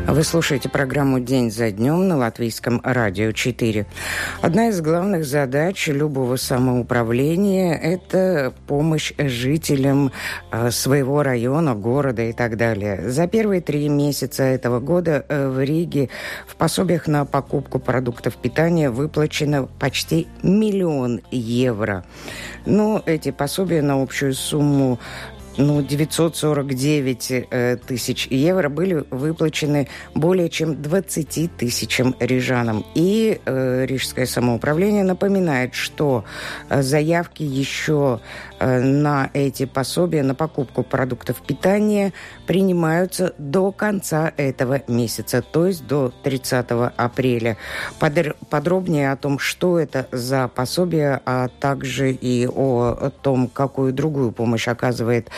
Вы слушаете программу «День за днем» на Латвийском радио 4. Одна из главных задач любого самоуправления – это помощь жителям своего района, города и так далее. За первые 3 месяца этого года в Риге в пособиях на покупку продуктов питания выплачено почти 1 000 000 евро. Но эти пособия на общую сумму 949 тысяч евро были выплачены более чем 20 тысячам рижанам. И Рижское самоуправление напоминает, что заявки еще на эти пособия, на покупку продуктов питания принимаются до конца этого месяца, то есть до 30 апреля. Подробнее о том, что это за пособие, а также и о том, какую другую помощь оказывает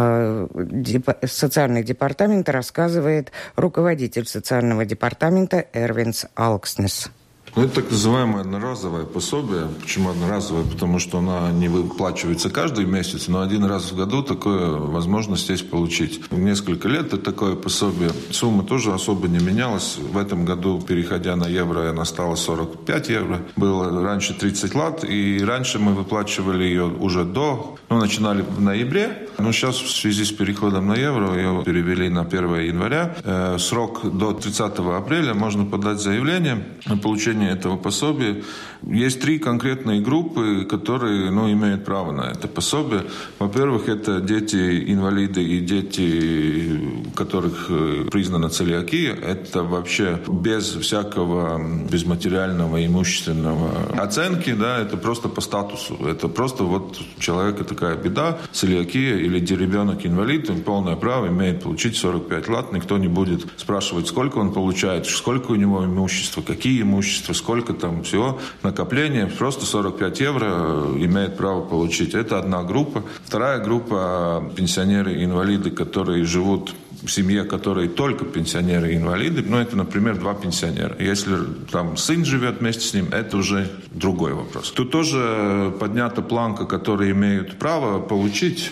социальный департамент, рассказывает руководитель социального департамента Эрвинс Алкснес. Это так называемое одноразовое пособие. Почему одноразовое? Потому что оно не выплачивается каждый месяц, но 1 раз в году такую возможность есть получить. Несколько лет это такое пособие. Сумма тоже особо не менялась. В этом году, переходя на евро, она стала 45 евро. Было раньше 30 лат, и раньше мы выплачивали ее уже начинали в ноябре. Но сейчас в связи с переходом на евро ее перевели на 1 января. Срок до 30 апреля можно подать заявление на получение этого пособия. Есть 3 конкретные группы, которые имеют право на это пособие. Во-первых, это дети-инвалиды и дети, у которых признана целиакия. Это вообще без всякого безматериального имущественного оценки, это просто по статусу. Это просто у человека такая беда, целиакия или ребенок-инвалид, он полное право имеет получить 45 лат. Никто не будет спрашивать, сколько он получает, сколько у него имущества, какие имущества, сколько там всего накопления. Просто 45 евро имеет право получить. Это одна группа. Вторая группа – пенсионеры-инвалиды, которые живут в семье, которые только пенсионеры-инвалиды, это, например, 2 пенсионера. Если там сын живет вместе с ним, это уже другой вопрос. Тут тоже поднята планка, которые имеют право получить.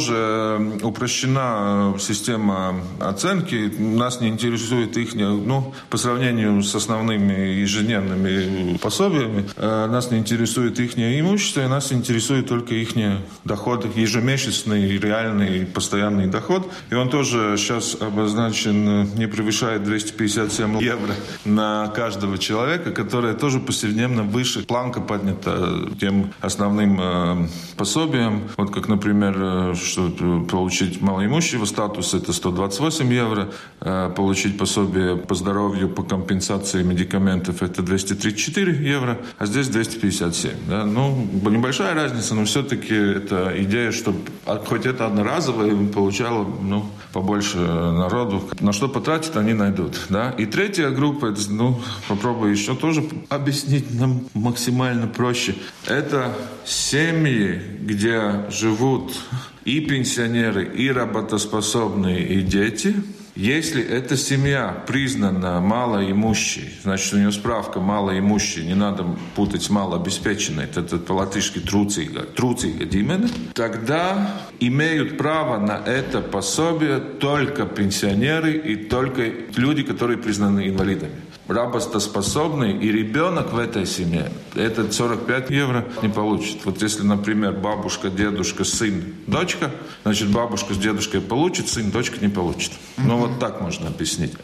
Тоже упрощена система оценки. Нас не интересует их, по сравнению с основными ежедневными пособиями, нас не интересует их имущество, и нас интересует только их доходы, ежемесячный, реальный, постоянный доход. И он тоже сейчас обозначен, не превышает 257 евро на каждого человека, которая тоже повседневно выше. Планка поднята тем основным пособием. Как, например, что получить малоимущего статус, это 128 евро. Получить пособие по здоровью, по компенсации медикаментов, это 234 евро. А здесь 257. Да? Небольшая разница, но все-таки это идея, чтобы хоть это одноразовое получало побольше народу. На что потратить, они найдут. Да? И третья группа, попробую еще тоже объяснить нам максимально проще. Это семьи, где живут и пенсионеры, и работоспособные, и дети. Если эта семья признана малоимущей, значит, у нее справка малоимущей, не надо путать с малообеспеченной, это по-латышски трūcīga ģimene, тогда имеют право на это пособие только пенсионеры и только люди, которые признаны инвалидами. Работоспособный и ребенок в этой семье этот 45 евро не получит. Если, например, бабушка, дедушка, сын, дочка, значит, бабушка с дедушкой получит, сын, дочка не получит. Так можно объяснить.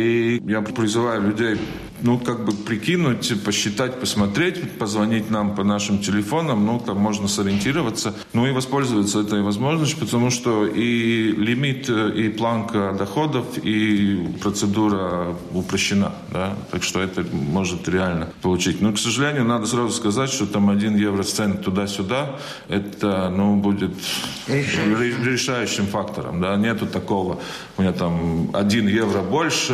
И я призываю людей, прикинуть, посчитать, посмотреть, позвонить нам по нашим телефонам, там можно сориентироваться, и воспользоваться этой возможностью, потому что и лимит, и планка доходов, и процедура упрощена, да, так что это может реально получить. Но, к сожалению, надо сразу сказать, что там 1 евроцент туда-сюда, это, будет решающим фактором, да, нету такого, у меня там 1 евро больше,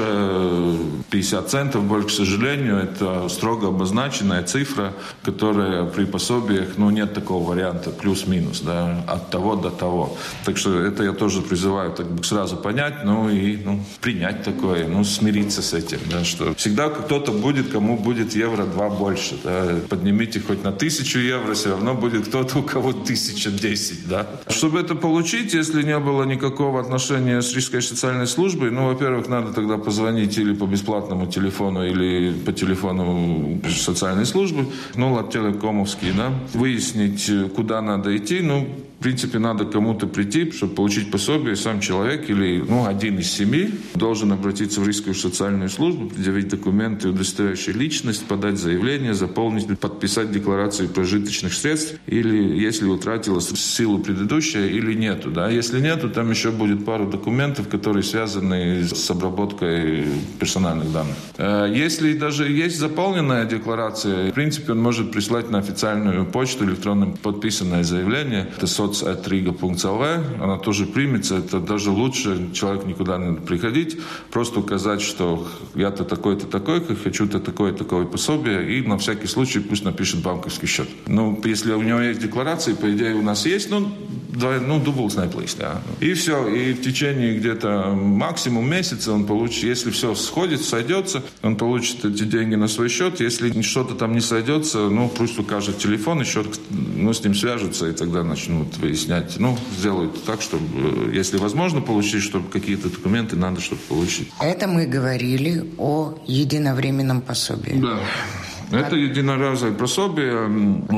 50 центов больше, к сожалению, это строго обозначенная цифра, которая при пособиях, нет такого варианта плюс-минус, да, от того до того. Так что это я тоже призываю сразу понять, и принять такое, смириться с этим, да, что всегда кто-то будет, кому будет евро 2 больше, да. Поднимите хоть на 1000 евро, все равно будет кто-то, у кого 1010, да. Чтобы это получить, если не было никакого отношения с Рижской социальной службой, службой. Ну, во-первых, надо тогда позвонить или по бесплатному телефону, или по телефону социальной службы, ну, латтелекомовский, да, выяснить, куда надо идти. Ну, в принципе, надо кому-то прийти, чтобы получить пособие. Сам человек или один из 7 должен обратиться в Рижскую социальную службу, предъявить документы, удостоверяющие личность, подать заявление, заполнить, подписать декларацию прожиточных средств, или если утратила силу предыдущая, или нету. Да? Если нету, там еще будет пару документов, которые связаны с обработкой персональных данных. Если даже есть заполненная декларация, в принципе, он может прислать на официальную почту электронным подписанное заявление. Это soc@riga.lv, она тоже примется, это даже лучше, человек никуда не надо приходить, просто указать, что я-то такой-то такой, хочу-то такое-такое пособие, и на всякий случай пусть напишет банковский счет. Ну, если у него есть декларации, по идее у нас есть, дублсная плейс, да. И все, и в течение где-то максимум месяца он получит, если все сойдется, он получит эти деньги на свой счет, если что-то там не сойдется, пусть укажет телефон, и счет, с ним свяжутся, и тогда начнут выяснять. Сделают так, чтобы, если возможно получить, чтобы какие-то документы надо, чтобы получить. Это мы говорили о единовременном пособии. Да. Это единоразовое пособие,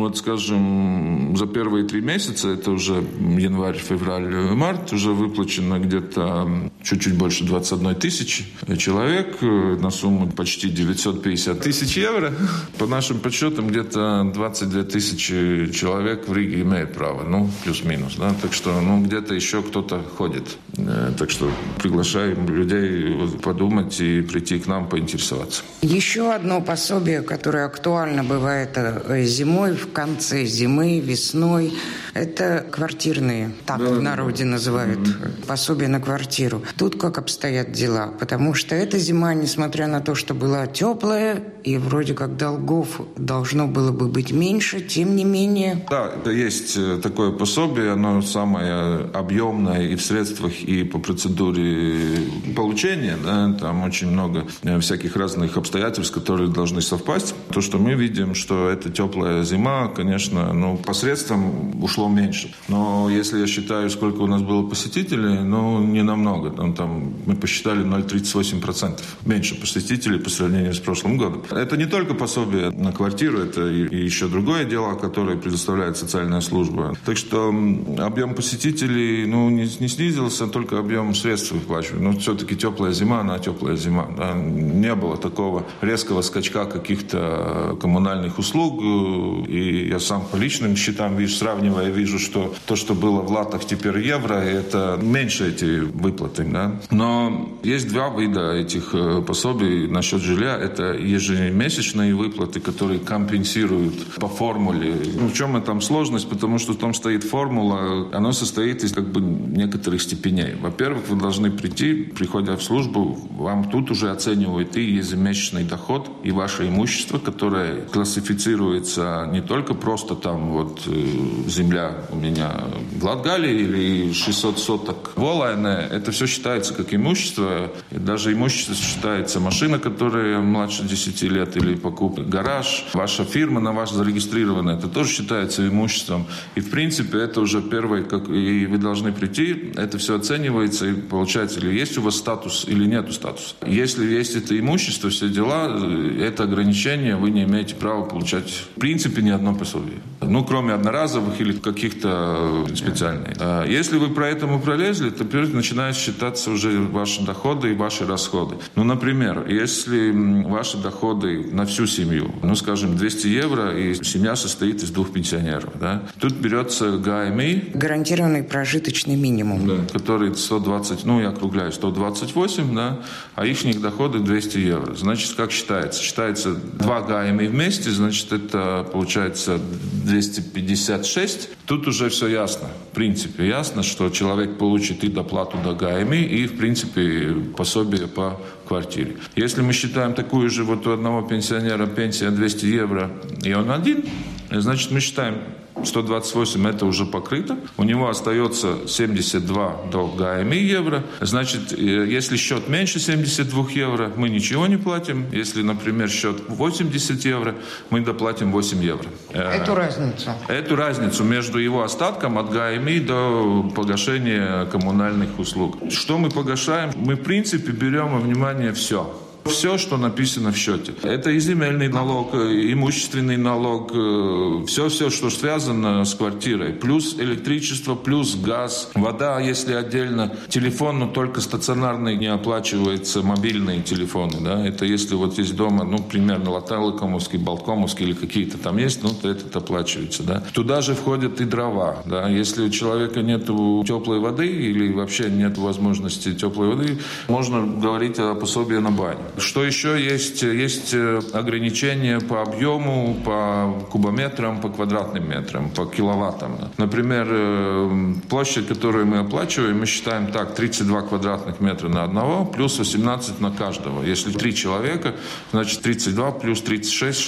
скажем, за первые 3 месяца, это уже январь, февраль, март, уже выплачено где-то чуть-чуть больше 21 тысячи человек на сумму почти 950 тысяч евро. По нашим подсчетам, где-то 22 тысячи человек в Риге имеют право, плюс-минус, да, так что, где-то еще кто-то ходит. Так что приглашаем людей подумать и прийти к нам поинтересоваться. Еще одно пособие, которое актуально бывает зимой, в конце зимы, весной, это квартирные, так в народе называют, пособие на квартиру. Тут как обстоят дела, потому что эта зима, несмотря на то, что была теплая, и вроде как долгов должно было бы быть меньше, тем не менее... Да, есть такое пособие, оно самое объемное и в средствах, и по процедуре получения, да, там очень много всяких разных обстоятельств, которые должны совпасть. То, что мы видим, что эта теплая зима, конечно, по средствам ушло меньше. Но если я считаю, сколько у нас было посетителей, не намного. Там мы посчитали 0,38% меньше посетителей по сравнению с прошлым годом. Это не только пособие на квартиру, это и еще другое дело, которое предоставляет социальная служба. Так что объем посетителей, не снизился, только объем средств выплачивают. Все-таки теплая зима, она теплая зима. Да? Не было такого резкого скачка каких-то коммунальных услуг. И я сам по личным счетам сравнивая, вижу, что то, что было в латах, теперь евро, это меньше эти выплаты. Да? Но есть 2 вида этих пособий насчет жилья. Это ежемесячные выплаты, которые компенсируют по формуле. В чем там сложность? Потому что там стоит формула, она состоит из некоторых степеней. Во-первых, вы должны прийти, приходя в службу, вам тут уже оценивают и ежемесячный доход, и ваше имущество, которое классифицируется не только просто там земля у меня в Латгалии или 600 соток Волайне, это все считается как имущество. И даже имущество считается машина, которая младше 10 лет, или покупка, гараж, ваша фирма на вас зарегистрирована, это тоже считается имуществом. И в принципе это уже первое, и вы должны прийти, это все оценивается, и получается, или есть у вас статус, или нету статуса. Если есть это имущество, все дела, это ограничение, вы не имеете права получать в принципе ни одно пособие. Кроме одноразовых или каких-то специальных. Если вы про это пролезли, то теперь начинают считаться уже ваши доходы и ваши расходы. Например, если ваши доходы на всю семью, скажем, 200 евро, и семья состоит из 2 пенсионеров, да, тут берется ГАМИ. Гарантированный прожиточный минимум. Да, который 120, я округляю, 128, да, а их доходы 200 евро. Значит, как считается? Считается 2 ГАМИ вместе, значит, это получается 256. Тут уже все ясно. В принципе, ясно, что человек получит и доплату до ГАМИ, и, в принципе, пособие по квартире. Если мы считаем такую же у одного пенсионера пенсия 200 евро, и он один, значит, мы считаем 128 это уже покрыто. У него остается 72 до ГАМИ евро. Значит, если счет меньше 72 евро, мы ничего не платим. Если, например, счет 80 евро, мы доплатим 8 евро. Эту разницу? Эту разницу между его остатком от ГАМИ до погашения коммунальных услуг. Что мы погашаем? Мы, в принципе, берем во внимание все. Все, что написано в счете. Это и земельный налог, и имущественный налог, все, что связано с квартирой. Плюс электричество, плюс газ, вода, если отдельно. Телефон, но только стационарный, не оплачивается, мобильные телефоны. Да? Это если вот есть дома, примерно Латалыкомовский, Балткомовский или какие-то там есть, то это оплачивается. Да? Туда же входят и дрова. Да? Если у человека нет теплой воды или вообще нет возможности теплой воды, можно говорить о пособии на баню. Что еще есть? Есть ограничения по объему, по кубометрам, по квадратным метрам, по киловаттам. Например, площадь, которую мы оплачиваем, мы считаем так: 32 квадратных метра на одного, плюс 18 на каждого. Если 3 человека, значит 32 плюс 36,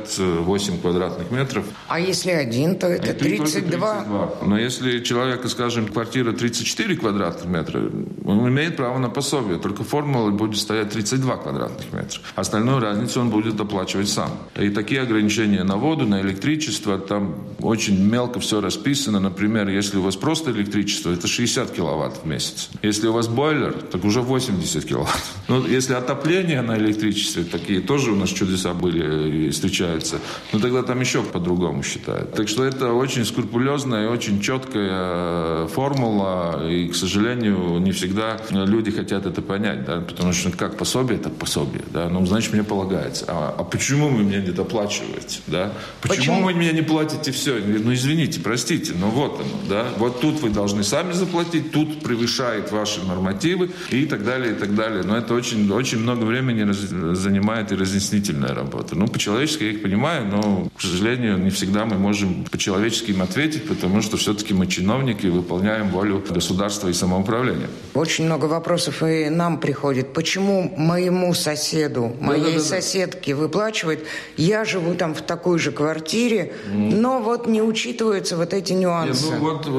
68 квадратных метров. А если один, то это 32? Но если человека, скажем, квартира 34 квадратных метра, он имеет право на пособие. Только формула будет стоять 32 квадратных метров. Остальную разницу он будет оплачивать сам. И такие ограничения на воду, на электричество, там очень мелко все расписано. Например, если у вас просто электричество, это 60 киловатт в месяц. Если у вас бойлер, так уже 80 киловатт. Если отопление на электричестве, такие тоже у нас чудеса были и встречаются, тогда там еще по-другому считают. Так что это очень скрупулезная и очень четкая формула, и, к сожалению, не всегда люди хотят это понять, да? Потому что как пособие, это пособие, да? Значит, мне полагается. А почему вы мне не доплачиваете, да? Почему вы мне не платите все? Извините, простите, но вот оно, да? Вот тут вы должны сами заплатить, тут превышает ваши нормативы и так далее, и так далее. Но это очень, очень много времени занимает и разъяснительная работа. По-человечески я их понимаю, но, к сожалению, не всегда мы можем по-человечески им ответить, потому что все-таки мы чиновники, выполняем волю государства и самоуправления. Очень много вопросов и нам приходит. Почему моему соседу, моей соседке выплачивает? Я живу там в такой же квартире, но вот не учитываются вот эти нюансы.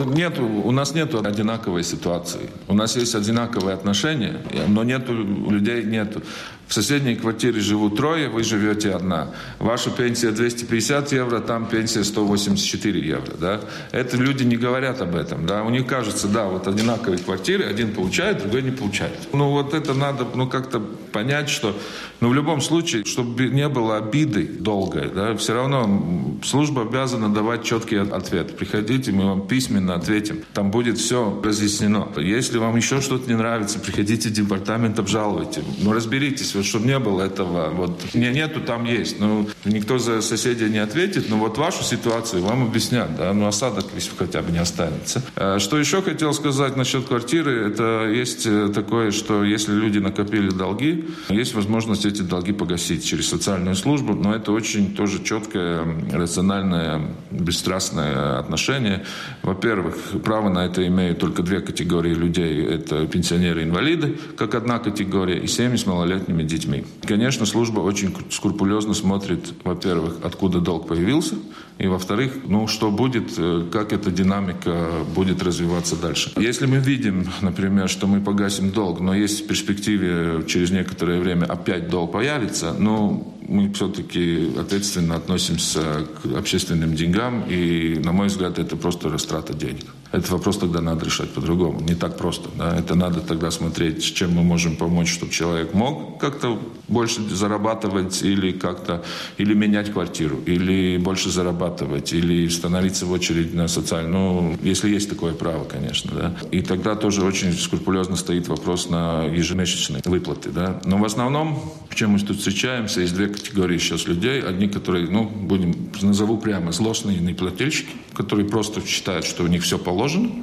У нас нет одинаковой ситуации. У нас есть одинаковые отношения, но у людей нету. В соседней квартире живут трое, вы живете одна. Ваша пенсия 250 евро, там пенсия 184 евро. Да? Это люди не говорят об этом. Да? У них кажется, вот одинаковые квартиры, один получает, другой не получает. Это надо как-то понять, что в любом случае, чтобы не было обиды долгой, да, все равно служба обязана давать четкий ответ. Приходите, мы вам письменно ответим. Там будет все разъяснено. Если вам еще что-то не нравится, приходите в департамент, обжалуйте. Разберитесь, чтобы не было этого. Нету, там есть. Никто за соседей не ответит, но вашу ситуацию вам объяснят. Да? Осадок хотя бы не останется. Что еще хотел сказать насчет квартиры, это есть такое, что если люди накопили долги, есть возможность эти долги погасить через социальную службу, но это очень тоже четкое, рациональное, бесстрастное отношение. Во-первых, право на это имеют только 2 категории людей. Это пенсионеры-инвалиды, как одна категория, и семьи с малолетними детьми. Конечно, служба очень скрупулезно смотрит, во-первых, откуда долг появился, и, во-вторых, что будет, как эта динамика будет развиваться дальше. Если мы видим, например, что мы погасим долг, но есть в перспективе через некоторое время опять долг появится, мы все-таки ответственно относимся к общественным деньгам, и, на мой взгляд, это просто растрата денег. Этот вопрос тогда надо решать по-другому, не так просто. Да? Это надо тогда смотреть, с чем мы можем помочь, чтобы человек мог как-то больше зарабатывать или менять квартиру, или больше зарабатывать, или становиться в очередь на социальную, если есть такое право, конечно. Да? И тогда тоже очень скрупулезно стоит вопрос на ежемесячные выплаты. Да? Но в основном, с чем мы тут встречаемся, есть 2 категории сейчас людей. Одни, которые, назову прямо, злостные неплательщики, которые просто считают, что у них все положено.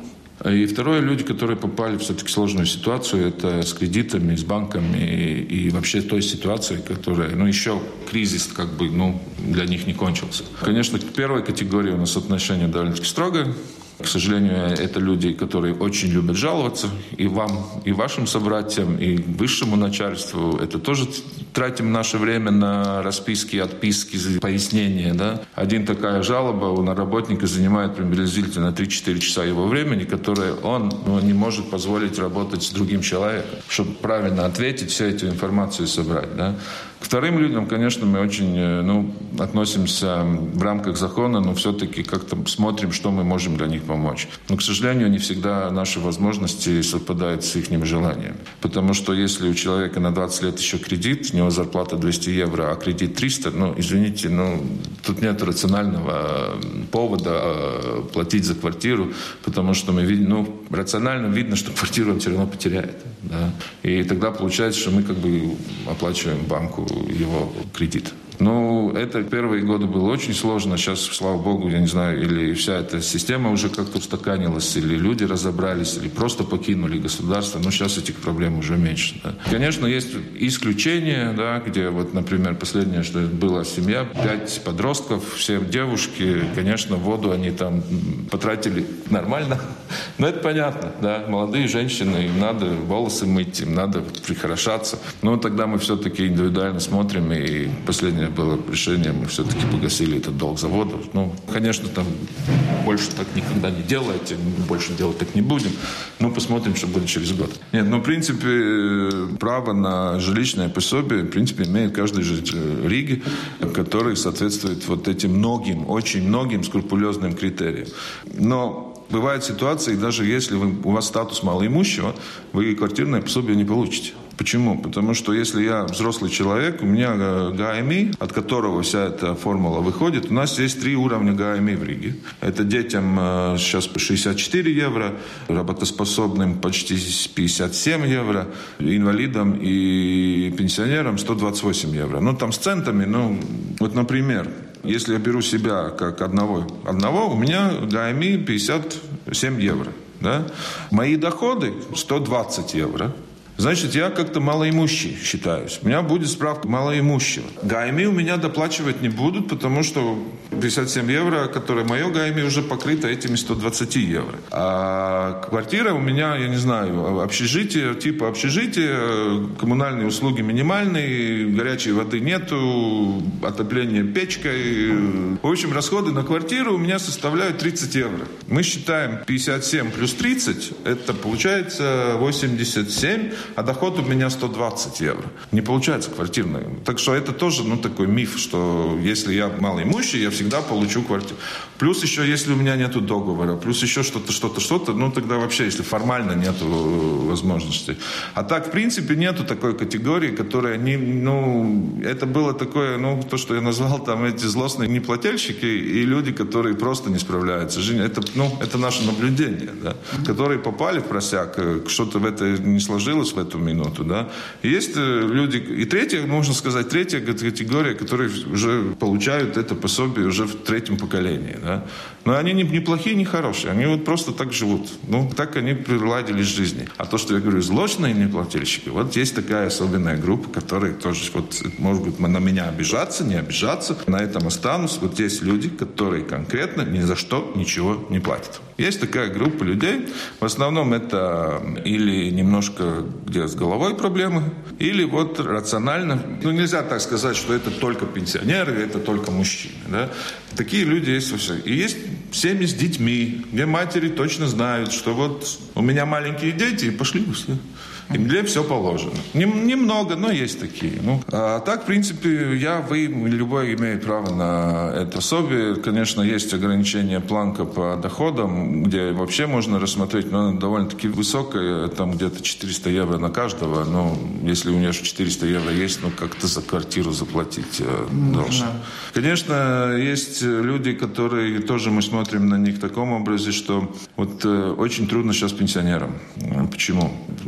И второе, люди, которые попали все-таки в сложную ситуацию, это с кредитами, с банками и вообще той ситуацией, которая, еще кризис для них не кончился. Конечно, к первой категории у нас отношение довольно-таки строгое. К К сожалению, это люди, которые очень любят жаловаться и вам, и вашим собратьям, и высшему начальству. Это тоже тратим наше время на расписки, отписки, пояснения. Да? Один такая жалоба на работника занимает приблизительно 3-4 часа его времени, которое он не может позволить работать с другим человеком, чтобы правильно ответить, всю эту информацию собрать. Да? К вторым людям, конечно, мы очень относимся в рамках закона, но все-таки как-то смотрим, что мы можем для них помочь. Но, к сожалению, не всегда наши возможности совпадают с их желаниями. Потому что если у человека на 20 лет еще кредит, у него зарплата 200 евро, а кредит 300, извините, тут нет рационального повода платить за квартиру, потому что мы видим, рационально видно, что квартиру он все равно потеряет. Да? И тогда получается, что мы как бы оплачиваем банку его кредит. Это первые годы было очень сложно. Сейчас, слава богу, я не знаю, или вся эта система уже как-то устаканилась, или люди разобрались, или просто покинули государство. Сейчас этих проблем уже меньше. Да. Конечно, есть исключения, да, где, например, последнее, что была семья, 5 подростков, все девушки, конечно, воду они там потратили нормально. Но это понятно, да. Молодые женщины, им надо волосы мыть, им надо прихорошаться. Тогда мы все-таки индивидуально смотрим, и последнее было решение, мы все-таки погасили этот долг завода. Конечно, там больше так никогда не делайте, больше делать так не будем. Посмотрим, что будет через год. Нет, в принципе, право на жилищное пособие, в принципе, имеет каждый житель Риги, который соответствует этим очень многим скрупулезным критериям. Но бывают ситуации, даже если у вас статус малоимущего, вы квартирное пособие не получите. Почему? Потому что если я взрослый человек, у меня ГАМИ, от которого вся эта формула выходит, у нас есть 3 уровня ГАМИ в Риге. Это детям сейчас 64 евро, работоспособным почти 57 евро, инвалидам и пенсионерам 128 евро. Там с центами, например, если я беру себя как одного, у меня ГАМИ 57 евро. Да? Мои доходы 120 евро. Значит, я как-то малоимущий считаюсь. У меня будет справка малоимущего. ГАМИ у меня доплачивать не будут, потому что 57 евро, которое мое ГАМИ, уже покрыто этими 120 евро. А квартира у меня, я не знаю, общежитие, типа общежития, коммунальные услуги минимальные, горячей воды нету, отопление печкой. В общем, расходы на квартиру у меня составляют 30 евро. Мы считаем 57 плюс 30, это получается 87, а доход у меня 120 евро. Не получается квартирный. Так что это тоже такой миф, что если я малоимущий, я всегда получу квартиру. Плюс еще, если у меня нету договора, плюс еще что-то, тогда вообще, если формально нету возможности. А так, в принципе, нету такой категории, которая это было такое, то, что я назвал там эти злостные неплательщики и люди, которые просто не справляются. Это наше наблюдение, да, которые попали в просяк, что-то в это не сложилось в эту минуту, да. Есть люди, и третья категория, которые уже получают это пособие уже в 3-м поколении, да. Но они не плохие, не хорошие, они просто так живут. Так они приладились к жизни. А то, что я говорю, злостные неплательщики, есть такая особенная группа, которые тоже, может быть, на меня обижаться, не обижаться, на этом останусь. Есть люди, которые конкретно ни за что ничего не платят. Есть такая группа людей, в основном это или немножко где с головой проблемы, или рационально. Нельзя так сказать, что это только пенсионеры, это только мужчины. Да? Такие люди есть во всем. И есть семьи с детьми, где матери точно знают, что у меня маленькие дети, и пошли бы все. Им для все положено. Немного, но есть такие. А так, в принципе, вы, любой имеет право на это пособие. Конечно, есть ограничение планка по доходам, где вообще можно рассмотреть, но она довольно-таки высокая, там где-то 400 евро на каждого. Если у меня 400 евро есть, как-то за квартиру заплатить должен. Конечно, есть люди, которые тоже мы смотрим на них в таком образе, что очень трудно сейчас пенсионерам. Почему? Значит,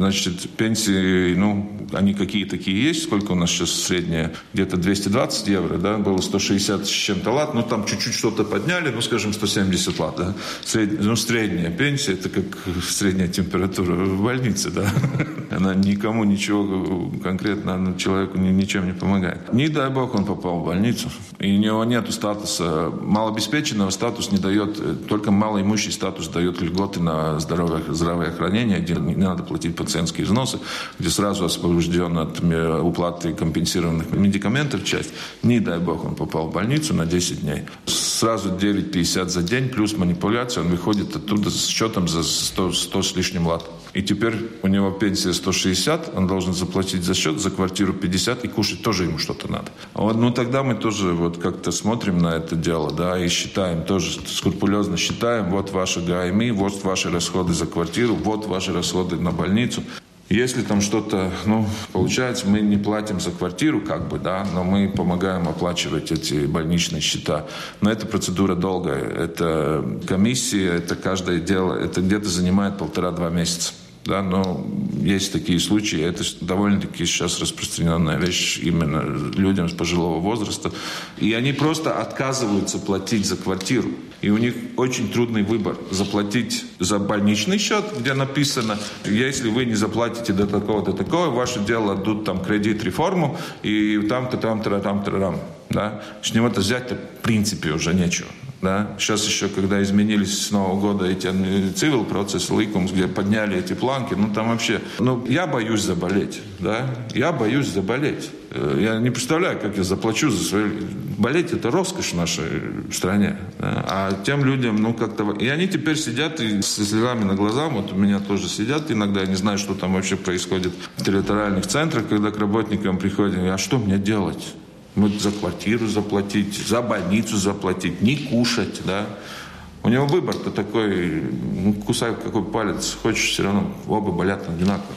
есть пенсии, они какие-такие есть. Сколько у нас сейчас средняя? Где-то 220 евро, да? Было 160 с чем-то лат. Там чуть-чуть что-то подняли, скажем, 170 лат, да? Средняя пенсия, это как средняя температура в больнице, да? Она никому ничего конкретно, человеку ничем не помогает. Не дай бог он попал в больницу. И у него нет статуса. Малообеспеченного статус не дает, только малоимущий статус дает льготы на здравое хранение, где не надо платить пациентские взносы, где сразу освобожден от уплаты компенсированных медикаментов часть. Не дай бог он попал в больницу на 10 дней. Сразу 9,50 за день, плюс манипуляция, он выходит оттуда с счетом за 100 с лишним лат. И теперь у него пенсия 160, он должен заплатить за счет, за квартиру 50, и кушать тоже ему что-то надо. Тогда мы тоже как-то смотрим на это дело, да, и считаем, тоже скрупулезно считаем, вот ваши ГАИМИ, вот ваши расходы за квартиру, вот ваши расходы на больницу. Если там что-то, получается, мы не платим за квартиру, но мы помогаем оплачивать эти больничные счета. Но эта процедура долгая. Это комиссия, это каждое дело, это где-то занимает 1,5-2 месяца. Да, но есть такие случаи, это довольно-таки сейчас распространенная вещь именно людям с пожилого возраста. И они просто отказываются платить за квартиру. И у них очень трудный выбор. Заплатить за больничный счет, где написано, если вы не заплатите до такого-то такого, ваше дело отдадут кредит, реформу, и там-то. Да? С него-то взять-то в принципе уже нечего. Да? Сейчас еще, когда изменились с Нового года эти цивил процессы, ликумс, где подняли эти планки, там вообще... я боюсь заболеть, да? Я боюсь заболеть. Я не представляю, как я заплачу за свою... Болеть – это роскошь в нашей стране. Да? А тем людям, как-то... И они теперь сидят и с слезами на глазах, у меня тоже сидят иногда, я не знаю, что там вообще происходит в территориальных центрах, когда к работникам приходят, а что мне делать? За квартиру заплатить, за больницу заплатить, не кушать, да. У него выбор-то такой, кусай какой палец, хочешь, все равно оба болят одинаково.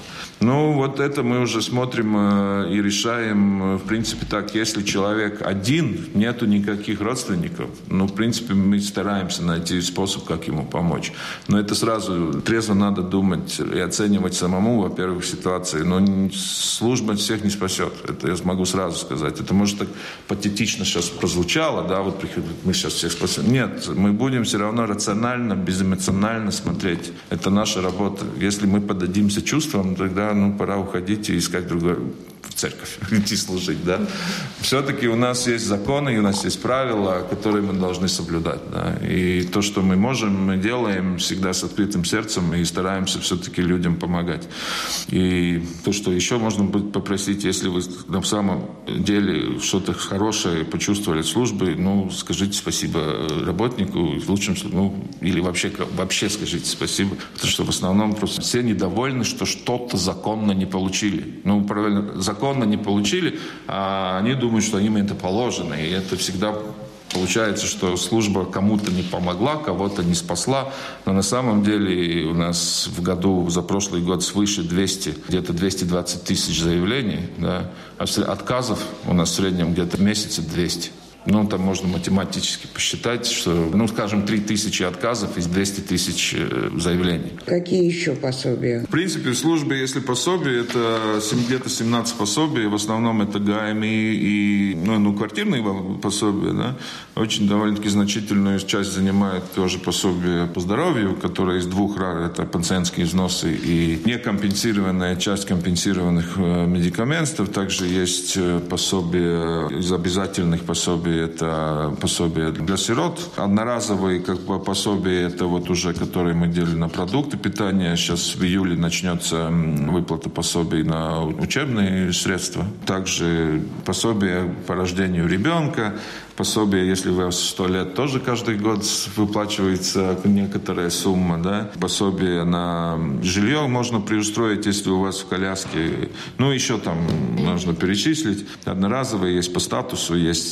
Это мы уже смотрим и решаем, в принципе, так, если человек один, нету никаких родственников, в принципе, мы стараемся найти способ, как ему помочь. Но это сразу трезво надо думать и оценивать самому, во-первых, ситуации. Но служба всех не спасет, это я могу сразу сказать. Это, может, так патетично сейчас прозвучало, да, мы сейчас всех спасем. Нет, мы будем все равно рационально, безэмоционально смотреть. Это наша работа. Если мы поддадимся чувствам, тогда пора уходить и искать другую церковь, идти служить, да. Все-таки у нас есть законы, и у нас есть правила, которые мы должны соблюдать, да. И то, что мы можем, мы делаем всегда с открытым сердцем и стараемся все-таки людям помогать. И то, что еще можно будет попросить, если вы на самом деле что-то хорошее почувствовали от службы, скажите спасибо работнику, в лучшем случае, или вообще скажите спасибо, потому что в основном просто все недовольны, что что-то законно не получили. Правильно, законно не получили, а они думают, что им это положено. И это всегда получается, что служба кому-то не помогла, кого-то не спасла. Но на самом деле у нас в году, за прошлый год свыше 200, где-то 220 тысяч заявлений. Да? А отказов у нас в среднем где-то в месяце 200. Там можно математически посчитать, что, скажем, 3000 отказов из 200 тысяч заявлений. Какие еще пособия? В принципе, в службе, если пособие, это где-то 17 пособий. В основном это ГАИМИ и квартирные пособия. Да? Очень довольно-таки значительную часть занимает тоже пособие по здоровью, которое из двух это пациентские взносы и некомпенсированная часть компенсированных медикаментов. Также есть пособие из обязательных пособий. Это пособие для сирот. Одноразовые пособия, это уже, которые мы делали на продукты питания. Сейчас в июле начнется выплата пособий на учебные средства. Также пособие по рождению ребенка. Пособие, если вы 100 лет, тоже каждый год выплачивается некоторая сумма. Да? Пособие на жилье можно приустроить, если у вас в коляске. Еще там можно перечислить. Одноразовые есть по статусу, есть репрессивные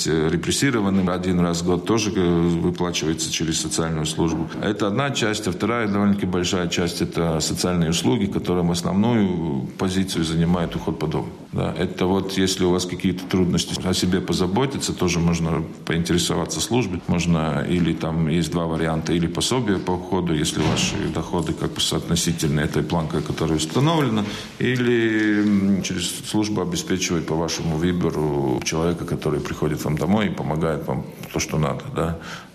репрессированным один раз в год тоже выплачивается через социальную службу. Это одна часть, а вторая довольно-таки большая часть – это социальные услуги, которым основную позицию занимает уход по дому. Да, это вот если у вас какие-то трудности о себе позаботиться, тоже можно поинтересоваться службой. Можно или там есть два варианта, или пособие по уходу, если ваши доходы как бы соотносительны этой планкой, которая установлена, или через службу обеспечивать по вашему выбору человека, который приходит вам домой и помогает вам то, что надо. Да.